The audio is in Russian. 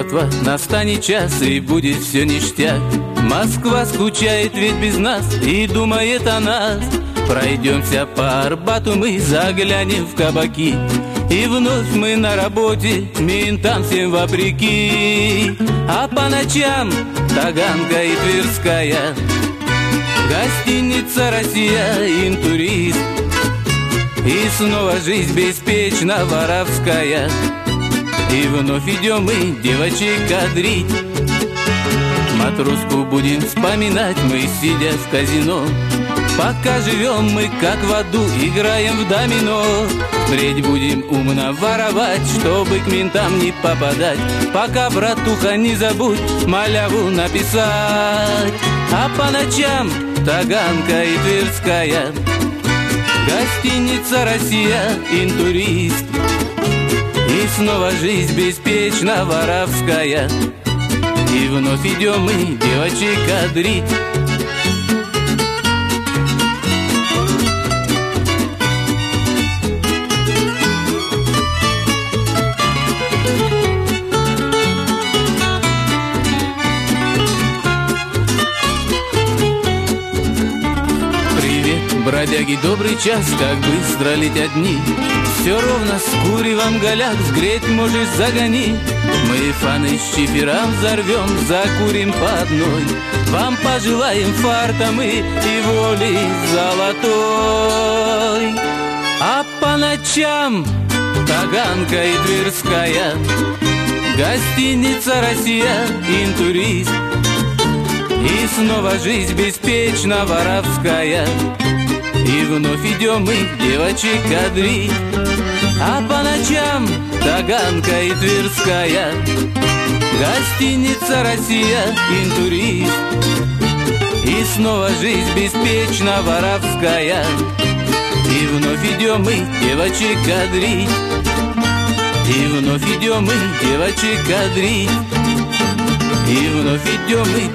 братва, настанет час и будет все ништяк. Москва скучает ведь без нас и думает о нас. Пройдемся по Арбату, мы заглянем в кабаки, и вновь мы на работе, ментам всем вопреки. А по ночам Таганка и Тверская, гостиница «Россия», интурист. И снова жизнь беспечно воровская, и вновь идем мы девочек кадрить. Матроску будем вспоминать мы, сидя в казино. Пока живем мы, как в аду, играем в домино. Впредь будем умно воровать, чтобы к ментам не попадать. Пока, братуха, не забудь маляву написать. А по ночам Таганка и Тверская, гостиница «Россия», интурист. И снова жизнь беспечно воровская, и вновь идем мы девочек кадрить. Бродяги, добрый час, как быстро летят дни. Все ровно с куревом голяк, сгреть можешь загони. Мы фаны с чифером взорвем, закурим по одной. Вам пожелаем фарта мы и воли золотой. А по ночам Таганка и Тверская, гостиница «Россия», интурист. И снова жизнь беспечно воровская, и вновь идем мы девочек кадрить. А по ночам Таганка и Тверская, гостиница «Россия», интурист. И снова жизнь беспечно воровская, и вновь идем мы девочек кадрить. И вновь идем мы девочек кадрить. И вновь идем мы